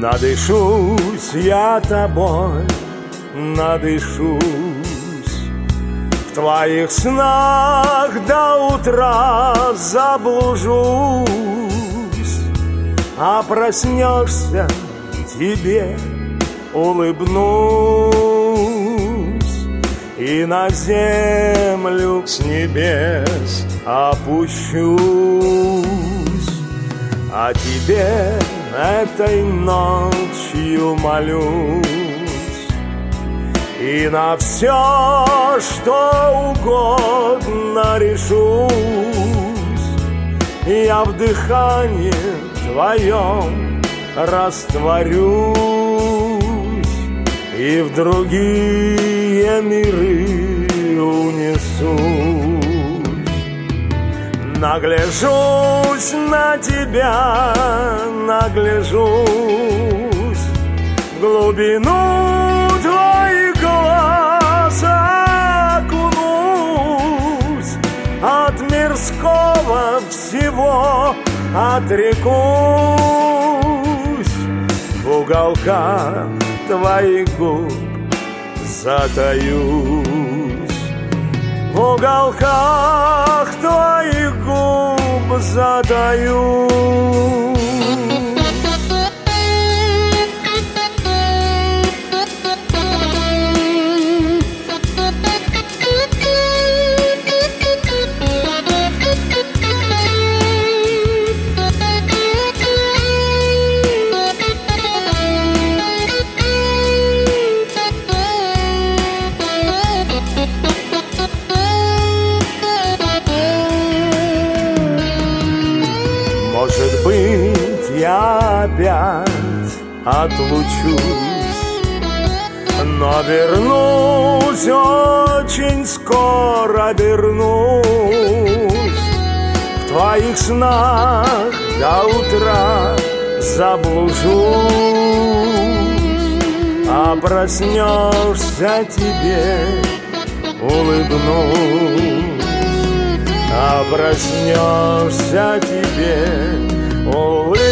Надышусь я тобой, надышусь. В твоих снах до утра заблужусь, а проснешься, тебе улыбнусь и на землю с небес опущусь. А тебе этой ночью молюсь, и на все, что угодно решусь. Я в дыхании твоем растворюсь и в другие миры унесусь. Нагляжусь на тебя, нагляжусь в глубину твоих глаз, окунусь, от мирского всего отрекусь, в уголках твоих губ затаюсь, в уголках твоих губ затаюсь. Может быть, я опять отлучусь, но вернусь, очень скоро вернусь. В твоих снах до утра заблужусь, а проснешься, тебе улыбнусь, а проснешься, тебе улыбнусь.